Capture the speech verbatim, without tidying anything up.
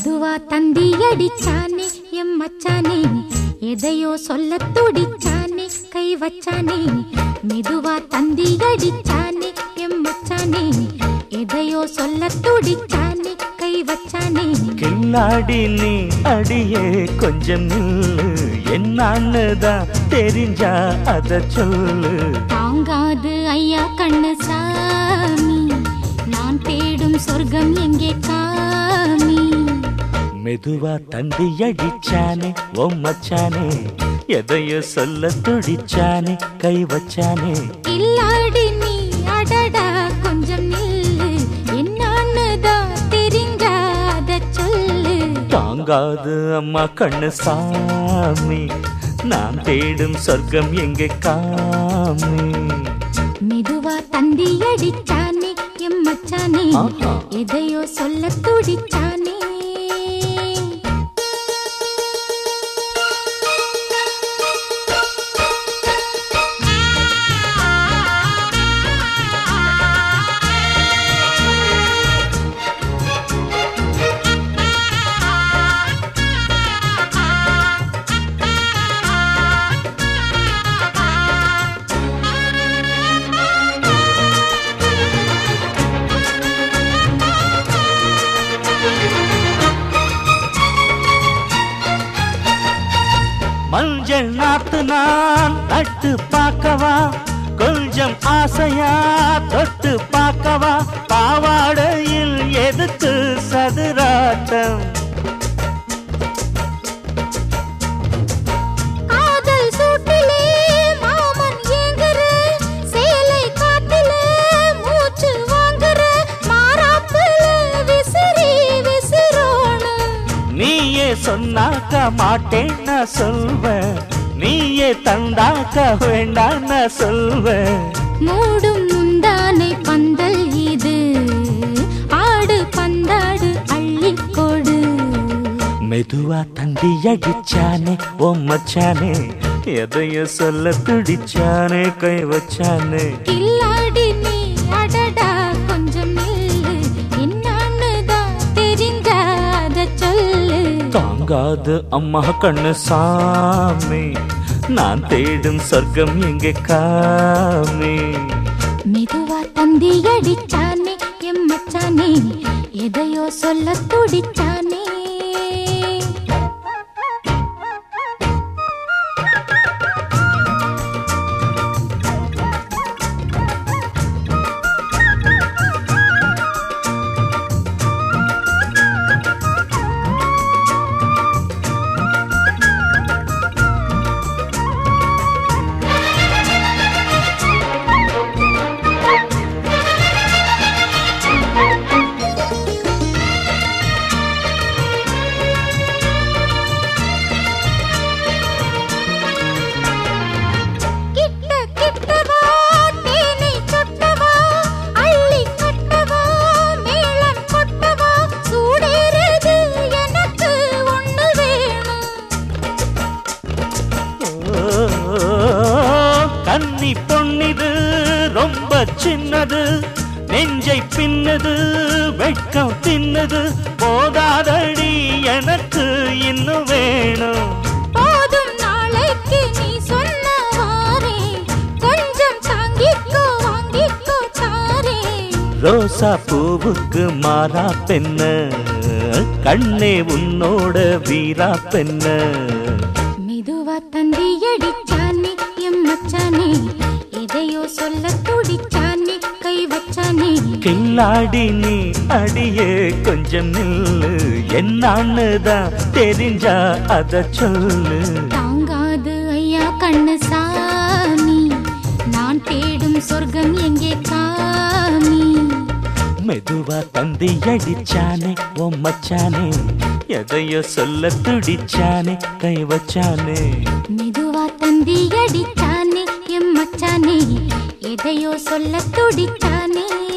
மெதுவா தந்தி அடிச்சானே எம் மச்சானே, எதையோ சொல்ல துடிச்சானே கை வச்சானே. மெதுவா தந்தி அடிச்சானே எம் மச்சானே, எதையோ சொல்ல துடிச்சானே கை வச்சானே. கில்லாடி நீ அடியே கொஞ்சம் நில்லு, என்னான்னுதான் தெரிஞ்சா அத சொல்லு. தாங்காது ஐயா கண்ணு சாமி, நான் தேடும் சொர்க்கம் எங்கே காமி. மெதுவா தந்தி அடிச்சானே ஓ மச்சானே, எதையோ சொல்ல துடிச்சானே கை வச்சானே. இல்லாடி நீ அடடா கொஞ்சம் நில்லு, என்னான்னுதான் தெரிஞ்சாத சொல்லு. தாங்காது அம்மா கண்ணு சாமி, நான் தேடும் சொர்க்கம் எங்கே காமி. மெதுவா தந்தி அடிச்சானே எம் மச்சானே, எதையோ சொல்ல துடிச்சானே. மஞ்சள் நாத்து நான் நட்டு பார்க்கவா, கொஞ்சம் ஆசையா தொட்டு பார்க்கவா. பாவாடையில் எதுக்கு சதுராட்டம், காதல் சூட்டிலே மாமன் ஏங்குற, சேலை காட்டில மூச்சு வாங்குற, மாறாப்புல விசிறி விசிறோணும். நீயே சொன்னாக்க மாட்டேன் நான் சொல்வேன், நீயே தந்தாக்க வேண்டாம் நான் சொல்வேன். மூடும் முந்தானை பந்தல் இது, ஆடு பந்தாடு அள்ளிக்கோடு. மெதுவா தந்தி அடிச்சானே ஓ மச்சானே, எதையோ சொல்ல துடிச்சானே கை வச்சானே. கில்லாடி நீ அடடா கொஞ்சம் நில்லு, என்னான்னுதான் தெரிஞ்சாத சொல்லு. தாங்காது அம்மா கண்ணு சாமி, நான் தேடும் சொர்க்கம் எங்கே காமி. மெதுவா தந்தி அடிச்சானே எம் மச்சானே, எதையோ சொல்ல துடிச்சானே. கன்னி பொன்னிது ரொம்ப சின்னது, நெஞ்சை பின்னது வெட்கம் தின்னது. போதாதடி எனக்கு இன்னும் வேணும். போதும் நாளைக்கு நீ சொன்னவாரே, கொஞ்சம் தாங்கிக்கோ வாங்கிக்கோ தாரே. ரோசா பூவுக்கு மாறா பெண்ண, கண்ணே உன்னோட வீரா பெண்ண. மெதுவா தந்தி அடிச்சானே எம் மச்சானே, எதையோ சொல்ல துடிச்சானே கை வச்சானே. கில்லாடி நீ அடியே கொஞ்சம் நில்லு, என்னான்னுதான் தெரிஞ்சா அத சொல்லு. தாங்காது ஐயா கண்ணு சாமி, நான் தேடும் சொர்க்கம் எங்கே காமி. மெதுவா தந்தி அடிச்சானே ஓ மச்சானே, எதையோ சொல்ல துடிச்சானே கை வச்சானே. மெதுவா தந்தி அடிச்சானே எம் மச்சானே, எதையோ சொல்ல துடிச்சானே.